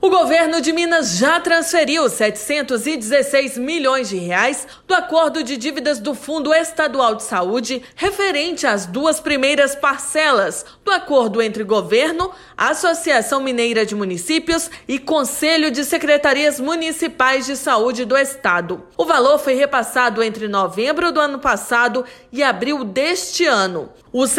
O governo de Minas já transferiu 716 milhões de reais do acordo de dívidas do Fundo Estadual de Saúde referente às duas primeiras parcelas do acordo entre governo, Associação Mineira de Municípios e Conselho de Secretarias Municipais de Saúde do Estado. O valor foi repassado entre novembro do ano passado e abril deste ano. Os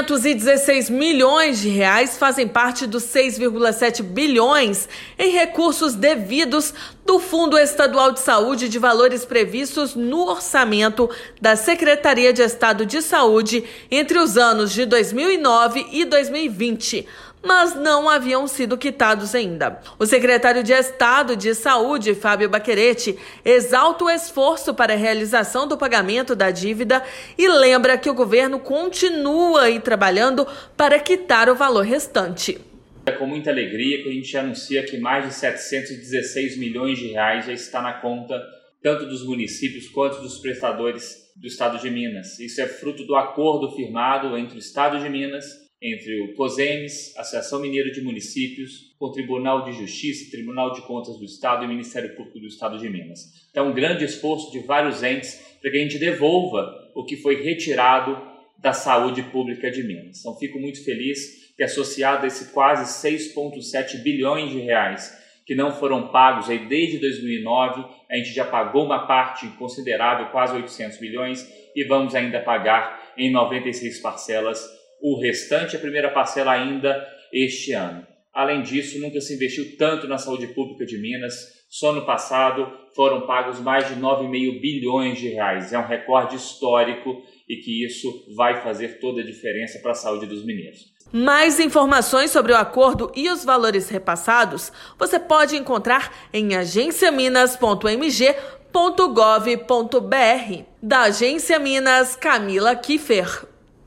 716 milhões de reais fazem parte dos 6,7 bilhões em recursos devidos do Fundo Estadual de Saúde de valores previstos no orçamento da Secretaria de Estado de Saúde entre os anos de 2009 e 2020. Mas não haviam sido quitados ainda. O secretário de Estado de Saúde, Fábio Baccherete, exalta o esforço para a realização do pagamento da dívida e lembra que o governo continua trabalhando para quitar o valor restante. É com muita alegria que a gente anuncia que mais de 716 milhões de reais já está na conta tanto dos municípios quanto dos prestadores do Estado de Minas. Isso é fruto do acordo firmado entre o Estado de Minas, entre o COSEMES, Associação Mineira de Municípios, o Tribunal de Justiça, Tribunal de Contas do Estado e o Ministério Público do Estado de Minas. Então, um grande esforço de vários entes para que a gente devolva o que foi retirado da saúde pública de Minas. Então, fico muito feliz que, associado a esse quase 6,7 bilhões de reais que não foram pagos aí desde 2009, a gente já pagou uma parte considerável, quase 800 milhões, e vamos ainda pagar em 96 parcelas o restante, a primeira parcela ainda este ano. Além disso, nunca se investiu tanto na saúde pública de Minas. Só no passado foram pagos mais de 9,5 bilhões de reais. É um recorde histórico e que isso vai fazer toda a diferença para a saúde dos mineiros. Mais informações sobre o acordo e os valores repassados você pode encontrar em agenciaminas.mg.gov.br. Da Agência Minas, Camila Kiffer.